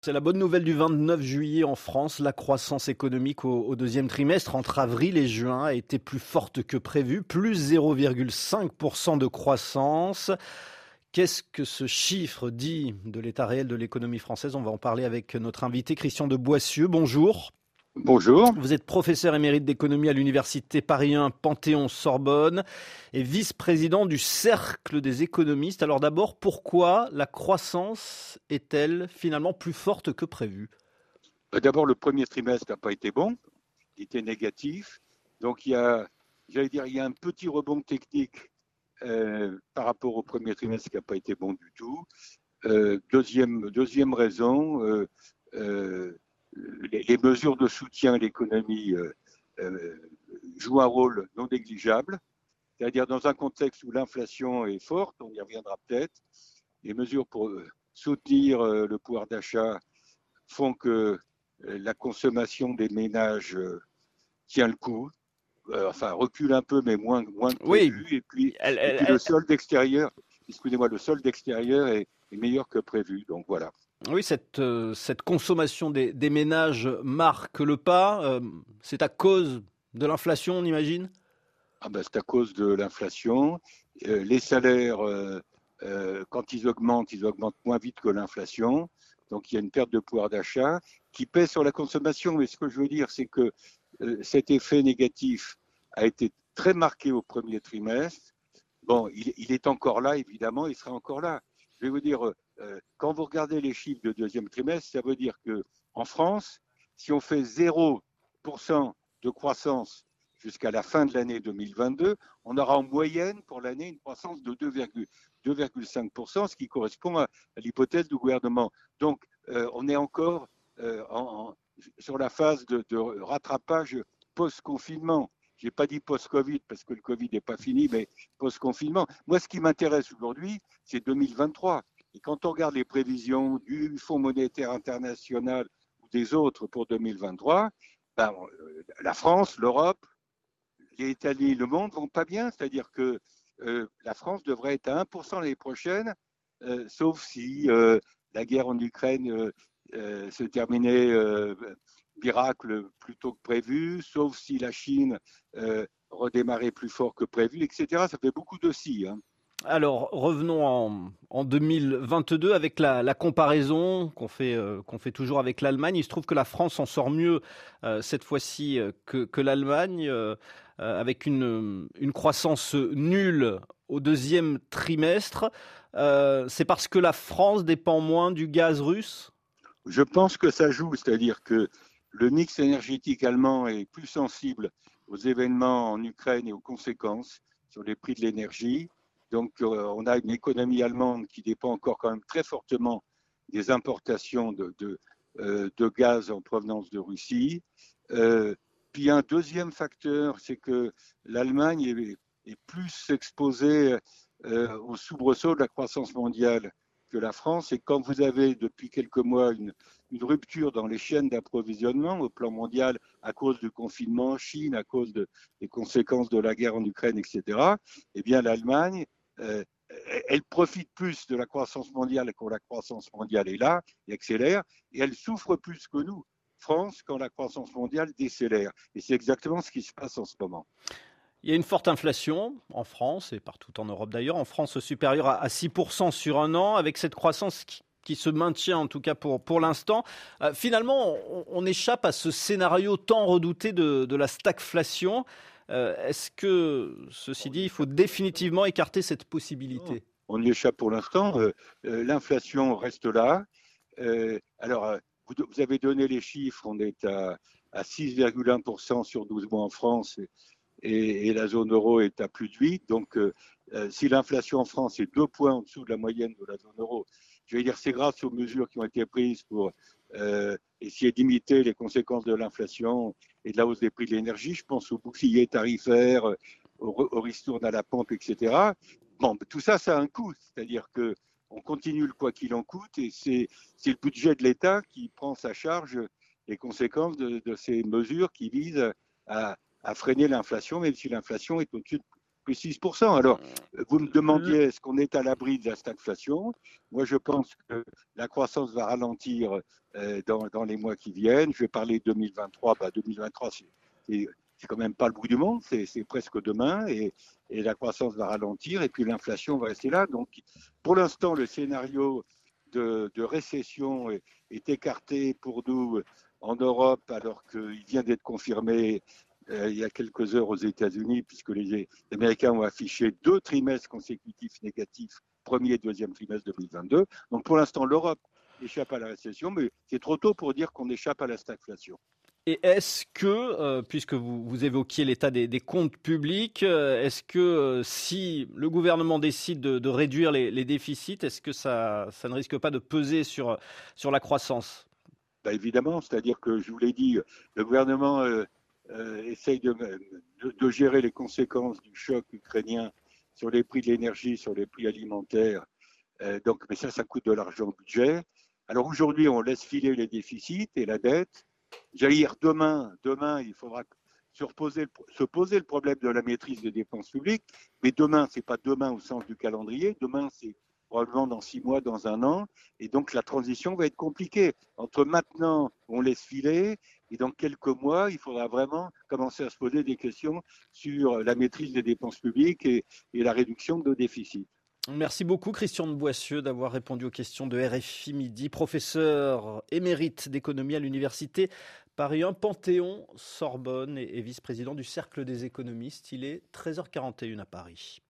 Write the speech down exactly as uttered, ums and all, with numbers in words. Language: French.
C'est la bonne nouvelle du vingt-neuf juillet en France. La croissance économique au, au deuxième trimestre, entre avril et juin, a été plus forte que prévu, plus zéro virgule cinq pour cent de croissance. Qu'est-ce que ce chiffre dit de l'état réel de l'économie française? On va en parler avec notre invité Christian de Boissieu. Bonjour. Bonjour. Vous êtes professeur émérite d'économie à l'université Paris un Panthéon-Sorbonne et vice-président du Cercle des économistes. Alors d'abord, pourquoi la croissance est-elle finalement plus forte que prévu? D'abord, le premier trimestre n'a pas été bon, il était négatif. Donc, il y a, j'allais dire, il y a un petit rebond technique euh, par rapport au premier trimestre qui n'a pas été bon du tout. Euh, deuxième, deuxième raison, euh, euh, les, les mesures de soutien à l'économie euh, euh, jouent un rôle non négligeable. C'est-à-dire, dans un contexte où l'inflation est forte, on y reviendra peut-être, les mesures pour soutenir euh, le pouvoir d'achat font que la consommation des ménages tient le coup, euh, enfin recule un peu, mais moins, moins que Oui, prévu. Et puis, elle, et elle, puis le elle, solde extérieur, excusez-moi, le solde extérieur est, est meilleur que prévu. Donc voilà. oui, cette, euh, cette consommation des, des ménages marque le pas. Euh, c'est à cause de l'inflation, on imagine? Ah ben, c'est à cause de l'inflation. Euh, les salaires, euh, euh, quand ils augmentent, ils augmentent moins vite que l'inflation. Donc il y a une perte de pouvoir d'achat qui pèse sur la consommation. Mais ce que je veux dire, c'est que euh, cet effet négatif a été très marqué au premier trimestre. Bon, il, il est encore là, évidemment, il sera encore là. Je vais vous dire, euh, quand vous regardez les chiffres de deuxième trimestre, ça veut dire que en France, si on fait zéro pour cent de croissance jusqu'à la fin de l'année deux mille vingt-deux, on aura en moyenne pour l'année une croissance de deux virgule cinq pour cent, ce qui correspond à, à l'hypothèse du gouvernement. Donc, euh, on est encore euh, en, en, sur la phase de, de rattrapage post-confinement. Je n'ai pas dit post-Covid parce que le Covid n'est pas fini, mais post-confinement. Moi, ce qui m'intéresse aujourd'hui, c'est deux mille vingt-trois. Et quand on regarde les prévisions du Fonds monétaire international ou des autres pour deux mille vingt-trois, ben, la France, l'Europe, les États-Unis, le monde vont pas bien. C'est-à-dire que euh, la France devrait être à un pour cent l'année prochaine, euh, sauf si euh, la guerre en Ukraine euh, euh, se terminait euh, miracle plus tôt que prévu, sauf si la Chine euh, redémarrait plus fort que prévu, et cetera. Ça fait beaucoup de si. Hein. Alors, revenons en, en deux mille vingt-deux avec la, la comparaison qu'on fait, euh, qu'on fait toujours avec l'Allemagne. Il se trouve que la France en sort mieux euh, cette fois-ci euh, que, que l'Allemagne, euh, euh, avec une, une croissance nulle au deuxième trimestre. Euh, c'est parce que la France dépend moins du gaz russe? Je pense que ça joue, c'est-à-dire que le mix énergétique allemand est plus sensible aux événements en Ukraine et aux conséquences sur les prix de l'énergie. Donc, euh, on a une économie allemande qui dépend encore quand même très fortement des importations de, de, euh, de gaz en provenance de Russie. Euh, puis un deuxième facteur, c'est que l'Allemagne est, est plus exposée euh, au soubresaut de la croissance mondiale que la France. Et quand vous avez depuis quelques mois une, une rupture dans les chaînes d'approvisionnement au plan mondial à cause du confinement, Chine, à cause de, des conséquences de la guerre en Ukraine, et cetera, eh bien l'Allemagne, euh, elle profite plus de la croissance mondiale quand la croissance mondiale est là et accélère, et elle souffre plus que nous, France, quand la croissance mondiale décélère. Et c'est exactement ce qui se passe en ce moment. Il y a une forte inflation en France et partout en Europe d'ailleurs, en France supérieure à six pour cent sur un an, avec cette croissance qui, qui se maintient en tout cas pour, pour l'instant. Euh, finalement, on, on échappe à ce scénario tant redouté de, de la stagflation. Euh, est-ce que, ceci dit, il faut définitivement écarter cette possibilité? On y échappe pour l'instant. Euh, euh, l'inflation reste là. Euh, alors, euh, vous, vous, avez donné les chiffres. On est à, à six virgule un pour cent sur douze mois en France et, et la zone euro est à plus de huit. Donc, euh, si l'inflation en France est deux points en dessous de la moyenne de la zone euro, je vais dire c'est grâce aux mesures qui ont été prises pour euh, essayer d'imiter les conséquences de l'inflation et de la hausse des prix de l'énergie. Je pense aux boucliers tarifaires, aux, aux ristournes à la pompe, et cetera. Bon, tout ça, ça a un coût. C'est-à-dire que on continue le quoi qu'il en coûte et c'est, c'est le budget de l'État qui prend sa charge les conséquences de, de ces mesures qui visent à, à freiner l'inflation, même si l'inflation est au-dessus plus six pour cent. Alors, vous me demandiez, Le- est-ce qu'on est à l'abri de la stagflation? Moi, je pense que la croissance va ralentir euh, dans, dans les mois qui viennent. Je vais parler de deux mille vingt-trois. Bah, deux mille vingt-trois, c'est, c'est, c'est quand même pas le bout du monde, c'est, c'est presque demain, et, et la croissance va ralentir, et puis l'inflation va rester là. Donc, pour l'instant, le scénario de, de récession est, est écarté pour nous en Europe, alors qu'il vient d'être confirmé euh, il y a quelques heures aux États-Unis, puisque les Américains ont affiché deux trimestres consécutifs négatifs, premier et deuxième trimestre deux mille vingt-deux. Donc pour l'instant, l'Europe échappe à la récession, mais c'est trop tôt pour dire qu'on échappe à la stagflation. Et est-ce que, euh, puisque vous, vous évoquiez l'état des, des comptes publics, euh, est-ce que euh, si le gouvernement décide de, de réduire les, les déficits, est-ce que ça, ça ne risque pas de peser sur, sur la croissance? Bah, évidemment, c'est-à-dire que je vous l'ai dit, le gouvernement euh, euh, essaye de, de, de gérer les conséquences du choc ukrainien sur les prix de l'énergie, sur les prix alimentaires. Euh, donc, mais ça, ça coûte de l'argent au budget. Alors aujourd'hui, on laisse filer les déficits et la dette. J'allais dire demain, demain, il faudra se, reposer, se poser le problème de la maîtrise des dépenses publiques. Mais demain, c'est pas demain au sens du calendrier. Demain, c'est probablement dans six mois, dans un an. Et donc, la transition va être compliquée. Entre maintenant, on laisse filer, et dans quelques mois, il faudra vraiment commencer à se poser des questions sur la maîtrise des dépenses publiques et, et la réduction de nos déficits. Merci beaucoup Christian de Boissieu d'avoir répondu aux questions de R F I Midi, professeur émérite d'économie à l'université Paris un Panthéon Sorbonne et vice-président du Cercle des économistes. Il est treize heures quarante et une à Paris.